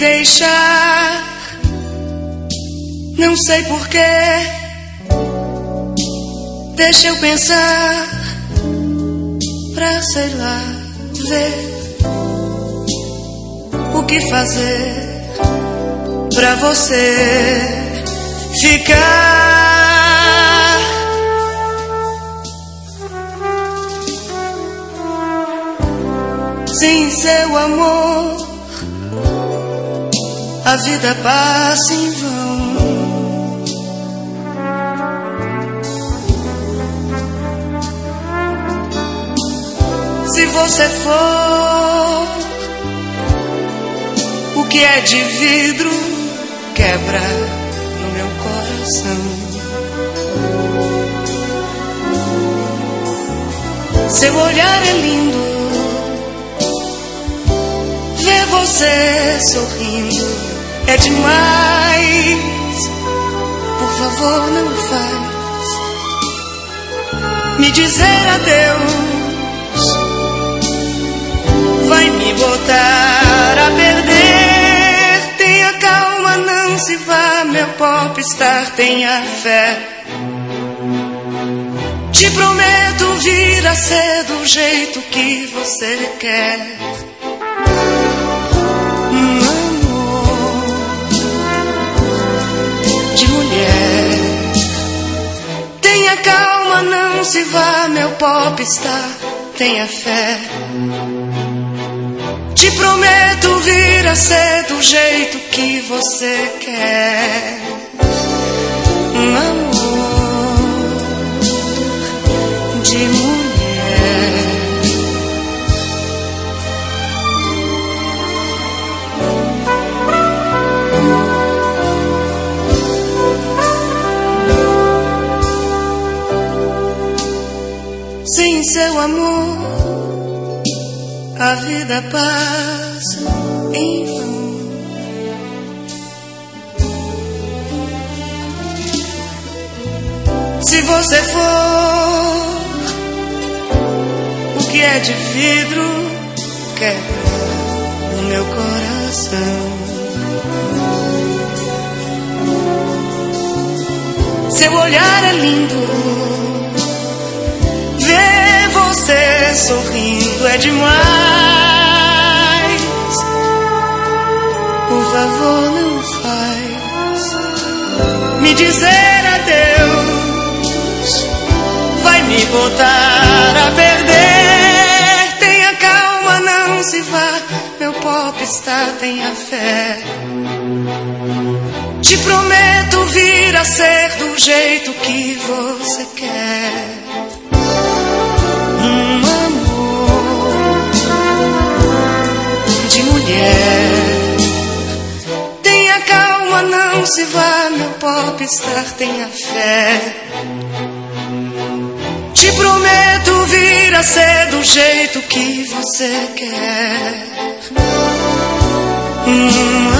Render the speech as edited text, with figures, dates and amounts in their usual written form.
deixar, não sei porquê. Deixa eu pensar, pra sei lá, ver o que fazer pra você ficar. Sem seu amor, a vida passa em vão. Se você for, o que é de vidro quebra no meu coração. Seu olhar é lindo, ver você sorrindo é demais. Por favor, não faz me dizer adeus. Vai me botar a perder. Tenha calma, não se vá, meu popstar, tenha fé. Te prometo vir a ser do jeito que você quer. Amor de mulher. Tenha calma, não se vá, meu popstar, tenha fé. Te prometo vir a ser do jeito que você quer. Amor de mulher. Sem seu amor, a vida passa em vão. Se você for, o que é de vidro quebra no meu coração. Seu olhar é lindo, ver você sorrindo é demais. Por favor, não faz me dizer adeus. Vai me botar a perder. Tenha calma, não se vá, meu popstar, tenha fé. Te prometo vir a ser do jeito que você quer. Amor de mulher. Tenha calma, não se vá, meu popstar, tenha fé. Te prometo vir a ser do jeito que você quer.